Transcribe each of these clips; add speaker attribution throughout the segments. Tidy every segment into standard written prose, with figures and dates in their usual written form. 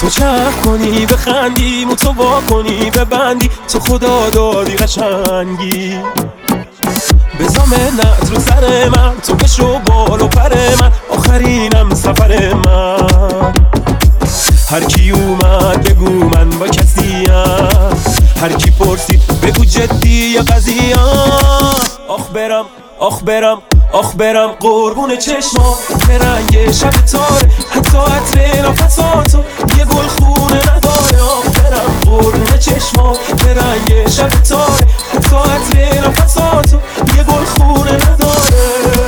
Speaker 1: تو چرخ کنی بخندی، تو وا کنی ببندی، تو خدا دادی قشنگی. بزا منت رو سر من، تو بشو بال و پر من، آخرینم سفر من. هر کی اومد بگو من با کسیم، هر کی پرسید بگو جدی یا قضیه. آخ برم آخ برم آخ برم قربون چشما به رنگ شب تاره، حتی عطر نفساتو یه گل خونه نداره. آخ برم قربون چشما به رنگ شب تاره، حتی عطر نفساتو یه گل خونه نداره.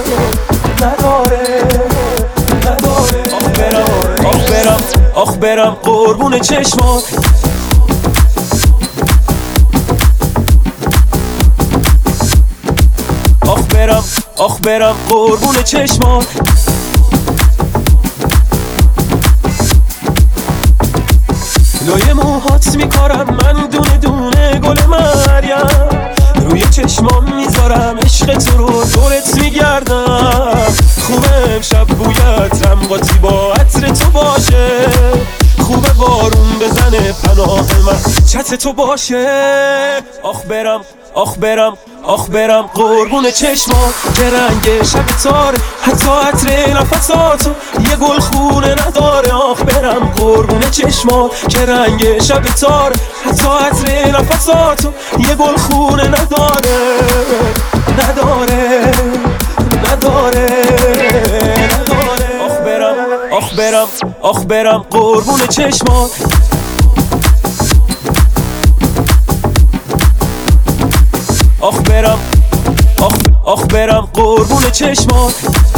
Speaker 1: نداره نداره. آخ برم آخ برم آخ برم قربون چشما. آخ برم قربون چشمات. لای موهات میکارم من دونه دونه گل مریم، روی چشمام میذارم عشق تو رو دورت میگردم. خوبه امشب بویت رمقاتی با عطر تو باشه، خوبه بارون بزنه پناه من چت تو باشه. آخ برم آخ برم آخ برم قربون چشما که رنگ شب تاره، حتی عطر نفساتو یه گل خونه نداره. آخ برم قربون چشما که رنگ شب تاره، حتی عطر نفساتو یه گل خونه نداره. نداره نداره نداره. آخ برم آخ برم آخ برم قربون چشما. آخ برم آخ برم قربون چشمات.